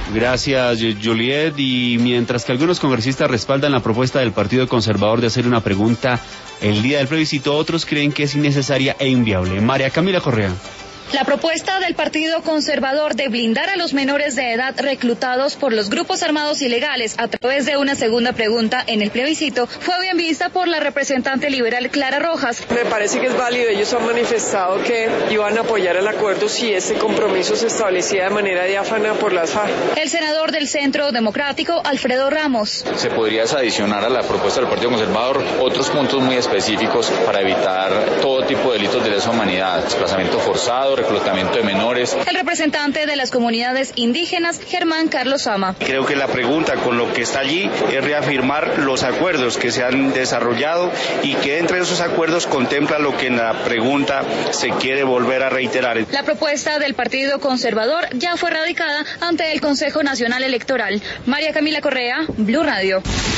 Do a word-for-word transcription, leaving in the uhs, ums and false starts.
Gracias, Juliet. Y mientras que algunos congresistas respaldan la propuesta del Partido Conservador de hacer una pregunta el día del plebiscito, otros creen que es innecesaria e inviable. María Camila Correa. La propuesta del Partido Conservador de blindar a los menores de edad reclutados por los grupos armados ilegales a través de una segunda pregunta en el plebiscito fue bien vista por la representante liberal Clara Rojas. Me parece que es válido, ellos han manifestado que iban a apoyar el acuerdo si ese compromiso se establecía de manera diáfana por las FARC. El senador del Centro Democrático, Alfredo Ramos. Se podría adicionar a la propuesta del Partido Conservador otros puntos muy específicos para evitar todo tipo de delitos de lesa humanidad, desplazamiento forzado, reclutamiento de menores. El representante de las comunidades indígenas, Germán Carlos Sama. Creo que la pregunta con lo que está allí es reafirmar los acuerdos que se han desarrollado y que entre esos acuerdos contempla lo que en la pregunta se quiere volver a reiterar. La propuesta del Partido Conservador ya fue radicada ante el Consejo Nacional Electoral. María Camila Correa, Blue Radio.